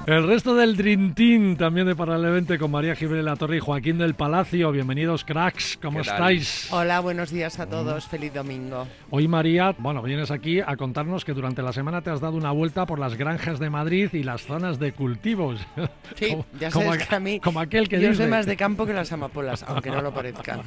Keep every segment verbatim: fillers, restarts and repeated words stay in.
El resto del Dream Team también de Paralelamente con María Jiménez Latorre y Joaquín del Palacio. Bienvenidos, cracks. ¿Cómo estáis? Hola, buenos días a todos. Feliz domingo. Hoy, María, bueno, vienes aquí a contarnos que durante la semana te has dado una vuelta por las granjas de Madrid y las zonas de cultivos. Sí, como, ya sabes como, que a mí como aquel que yo dice. soy más de campo que las amapolas, aunque no lo parezca.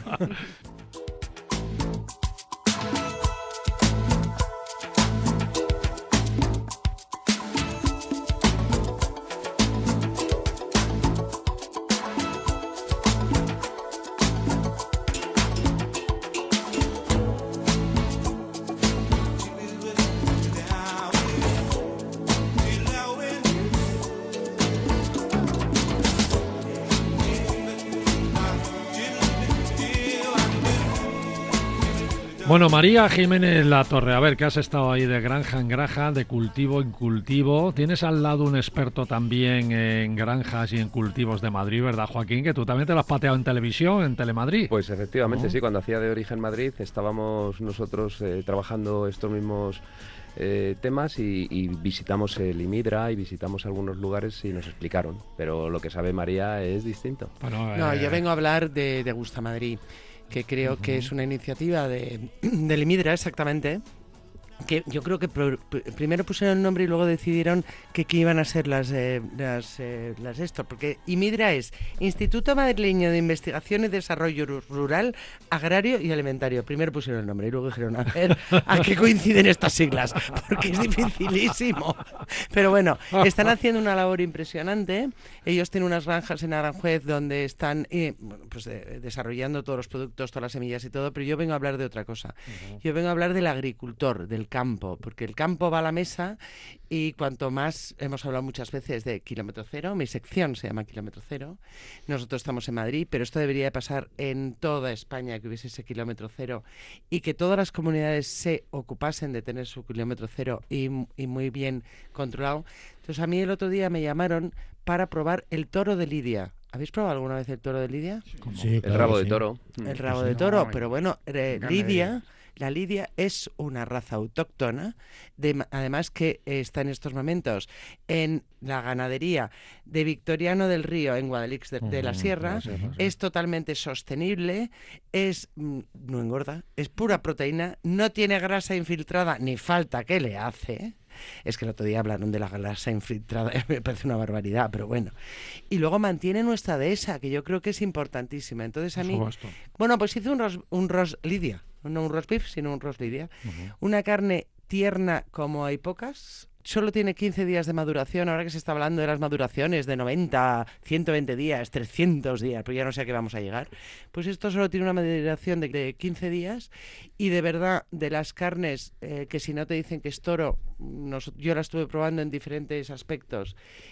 Bueno, María Jiménez Latorre, a ver, que has estado ahí de granja en granja, de cultivo en cultivo. Tienes al lado un experto también en granjas y en cultivos de Madrid, ¿verdad, Joaquín? Que tú también te lo has pateado en televisión, en Telemadrid. Pues efectivamente, ¿no? Sí, cuando hacía de Origen Madrid estábamos nosotros eh, trabajando estos mismos eh, temas y, y visitamos el IMIDRA y visitamos algunos lugares y nos explicaron. Pero lo que sabe María es distinto. Bueno, No, eh... yo vengo a hablar de, de Gusta Madrid, que creo uh-huh. que es una iniciativa de, del IMIDRA, exactamente, que yo creo que pro, pr- primero pusieron el nombre y luego decidieron que, que iban a ser las, eh, las, eh, las esto, porque IMIDRA es Instituto Madrileño de Investigación y Desarrollo Rural, Agrario y Alimentario. Primero pusieron el nombre y luego dijeron, a ver, ¿a qué coinciden estas siglas? Porque es dificilísimo. Pero bueno, están haciendo una labor impresionante. Ellos tienen unas granjas en Aranjuez donde están eh, pues, eh, desarrollando todos los productos, todas las semillas y todo, pero yo vengo a hablar de otra cosa. Uh-huh. Yo vengo a hablar del agricultor, del campo, porque el campo va a la mesa y cuanto más, hemos hablado muchas veces de kilómetro cero, mi sección se llama kilómetro cero, nosotros estamos en Madrid, pero esto debería de pasar en toda España, que hubiese ese kilómetro cero y que todas las comunidades se ocupasen de tener su kilómetro cero y, y muy bien controlado. Entonces a mí el otro día me llamaron para probar el toro de Lidia. ¿Habéis probado alguna vez el toro de Lidia? Sí, claro, el rabo sí. de toro. El rabo de toro, pero bueno, eh, Lidia... La lidia es una raza autóctona, de, además que eh, está en estos momentos en la ganadería de Victoriano del Río, en Guadalix de, de la Sierra, sí, sí, sí. Es totalmente sostenible, es mm, no engorda, es pura proteína, no tiene grasa infiltrada, ni falta que le hace. Es que el otro día hablaron de la grasa infiltrada, me parece una barbaridad, pero bueno. Y luego mantiene nuestra dehesa, que yo creo que es importantísima. Entonces a mí... Bueno, pues hice un ros, un ros lidia, no un roast beef, sino un roast lidia. Uh-huh. Una carne tierna como hay pocas. Solo tiene quince días de maduración, ahora que se está hablando de las maduraciones de noventa, ciento veinte días, trescientos días, pero ya no sé a qué vamos a llegar. Pues esto solo tiene una maduración de, de quince días y de verdad, de las carnes eh, que si no te dicen que es toro, nos, yo la estuve probando en diferentes aspectos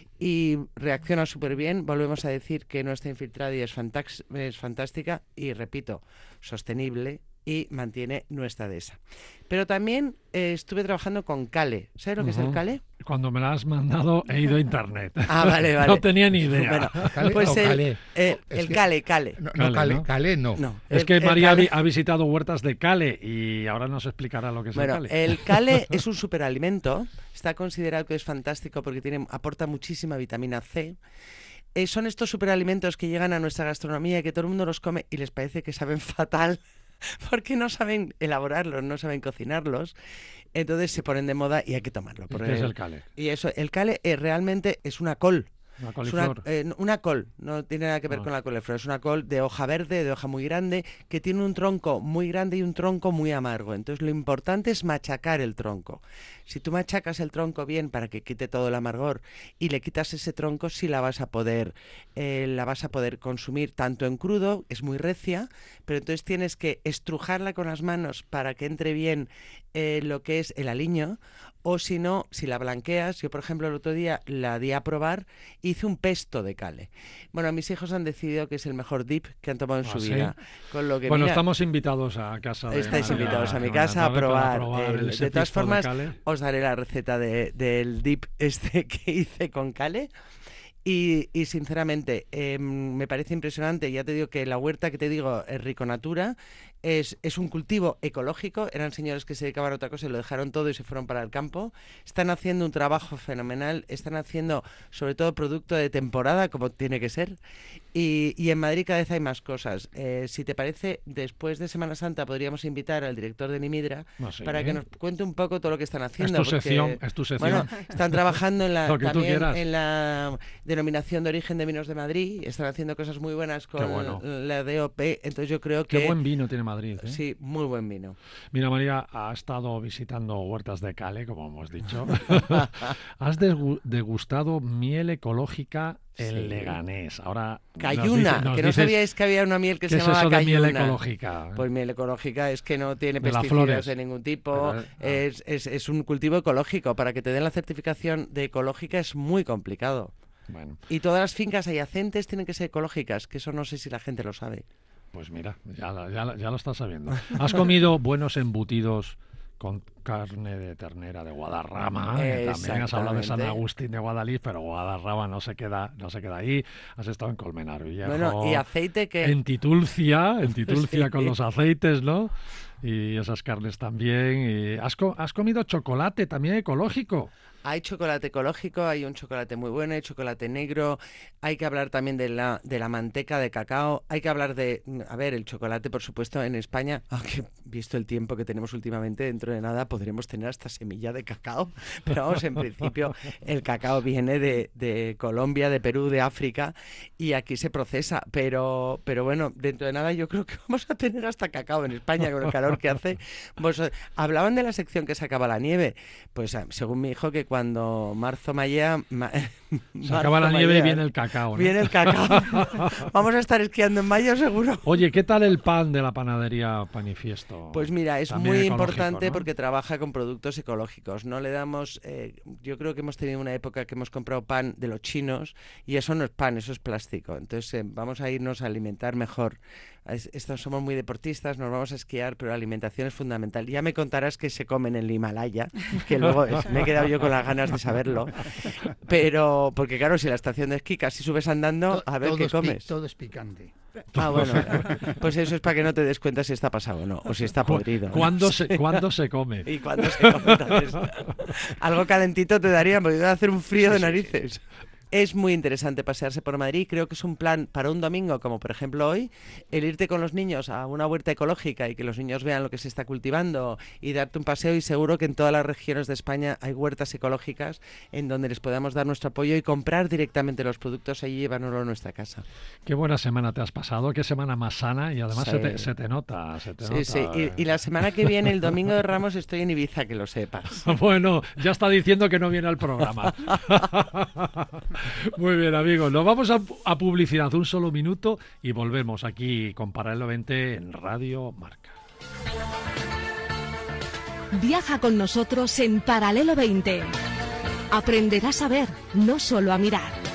y reacciona súper bien. Volvemos a decir que no está infiltrada y es, fantax, es fantástica y, repito, sostenible y mantiene nuestra dehesa. Pero también eh, estuve trabajando con Kale. ¿Sabes lo que uh-huh. es el Kale? Cuando me lo has mandado he ido a internet. Ah, vale, vale. No tenía ni idea. Bueno, ¿Kale pues o el, Kale? Eh, el que, Kale, Kale. No, no, Kale, ¿no? Kale no. no. Es el, que María Kale... ha visitado huertas de Kale y ahora nos explicará lo que es bueno, el Kale. El Kale es un superalimento. Está considerado que es fantástico porque tiene, aporta muchísima vitamina C. Eh, son estos superalimentos que llegan a nuestra gastronomía y que todo el mundo los come y les parece que saben fatal. Porque no saben elaborarlos, no saben cocinarlos, entonces se ponen de moda y hay que tomarlo. ¿Qué es el Kale? Y eso, el Kale eh, realmente es una col. Una coliflor. Es una, eh, una col, no tiene nada que ver ah. con la coliflor, es una col de hoja verde, de hoja muy grande, que tiene un tronco muy grande y un tronco muy amargo. Entonces lo importante es machacar el tronco. Si tú machacas el tronco bien para que quite todo el amargor y le quitas ese tronco, sí la vas a poder, eh, la vas a poder consumir tanto en crudo, es muy recia, pero entonces tienes que estrujarla con las manos para que entre bien eh, lo que es el aliño, o si no, si la blanqueas, yo por ejemplo el otro día la di a probar, hice un pesto de Kale. Bueno, mis hijos han decidido que es el mejor dip que han tomado en ah, su ¿sí? vida. Con lo que, bueno, mira, estamos invitados a casa. De estáis María, invitados a mi casa a probar. probar el, el, de todas formas, de os daré la receta de, del dip este que hice con Kale. Y, y sinceramente, eh, me parece impresionante. Ya te digo que la huerta que te digo es Rico Natura. es, es un cultivo ecológico, eran señores que se dedicaban a otra cosa y lo dejaron todo y se fueron para el campo. Están haciendo un trabajo fenomenal, están haciendo sobre todo producto de temporada, como tiene que ser, y, y en Madrid cada vez hay más cosas. Eh, si te parece, después de Semana Santa podríamos invitar al director de Nimidra no sé, para ¿eh? que nos cuente un poco todo lo que están haciendo. Es tu porque, sección, es tu sección. Bueno, están trabajando en la, Lo que tú también quieras. en la denominación de origen de vinos de Madrid, están haciendo cosas muy buenas con bueno. la D O P, entonces yo creo que... Qué buen vino tiene Madrid, ¿eh? Sí, muy buen vino. Mira, María, ha estado visitando Huertas de Cale, como hemos dicho. Has degu- degustado miel ecológica en Sí. Leganés. Ahora Cayuna, nos dice- nos que no dices, sabíais que había una miel que ¿qué se es llamaba eso de miel Cayuna. ecológica? Pues miel ecológica es que no tiene De las pesticidas flores. de ningún tipo, Pero, ah. es, es, es un cultivo ecológico. Para que te den la certificación de ecológica es muy complicado. Bueno, Y todas las fincas adyacentes tienen que ser ecológicas, que eso no sé si la gente lo sabe. pues mira, ya, la- ya, la- ya lo estás sabiendo. ¿Has comido buenos embutidos con carne de ternera de Guadarrama? Que también has hablado de San Exactamente. Agustín de Guadalís, pero Guadarrama no se queda, no se queda ahí. Has estado en Colmenar Viejo. Bueno, y aceite que... En Titulcia, en Titulcia Sí. con los aceites, ¿no? Y esas carnes también. Y has, co- has comido chocolate también ecológico. Hay chocolate ecológico, hay un chocolate muy bueno, hay chocolate negro, hay que hablar también de la, de la manteca de cacao, hay que hablar de, a ver, el chocolate, por supuesto, en España, aunque visto el tiempo que tenemos últimamente, dentro de nada podremos tener hasta semilla de cacao, pero vamos, en principio el cacao viene de, de Colombia, de Perú, de África, y aquí se procesa, pero, pero bueno, dentro de nada yo creo que vamos a tener hasta cacao en España con el calor que hace. Vos, hablaban de la sección que sacaba la nieve, pues según mi hijo que cuando marzo mallea... Ma, Se acaba la nieve y viene el cacao, ¿no? Viene el cacao. Vamos a estar esquiando en mayo seguro. Oye, ¿qué tal el pan de la panadería Panifiesto? Pues mira, es También muy ecológico, importante, ¿no? porque trabaja con productos ecológicos. No le damos... Eh, yo creo que hemos tenido una época que hemos comprado pan de los chinos y eso no es pan, eso es plástico. Entonces eh, vamos a irnos a alimentar mejor. Es, estos somos muy deportistas, nos vamos a esquiar, pero la alimentación es fundamental. Ya me contarás que se comen en el Himalaya, que luego es- me he quedado yo con las ganas de saberlo. Pero, porque claro, si la estación de esquí casi subes andando, a ver todo qué es pi- comes. todo es picante. Ah, bueno, pues eso es para que no te des cuenta si está pasado o no, o si está Cu- podrido. ¿no? ¿Cuándo se, ¿cuándo se come? ¿Y cuándo se come también? Algo calentito te daría, porque va a hacer un frío de narices. Es muy interesante pasearse por Madrid. Creo que es un plan para un domingo, como por ejemplo hoy, el irte con los niños a una huerta ecológica y que los niños vean lo que se está cultivando y darte un paseo. Y seguro que en todas las regiones de España hay huertas ecológicas en donde les podamos dar nuestro apoyo y comprar directamente los productos allí y llevárnoslo a nuestra casa. Qué buena semana te has pasado, qué semana más sana y además Sí. se, te, se te nota, se te Sí, nota. sí. eh. Y, y la semana que viene, el domingo de Ramos, estoy en Ibiza, que lo sepas. Bueno, ya está diciendo que no viene al programa. Muy bien, amigos. Nos vamos a, a publicidad un solo minuto y volvemos aquí con Paralelo veinte en Radio Marca. Viaja con nosotros en Paralelo veinte. Aprenderás a ver, no solo a mirar.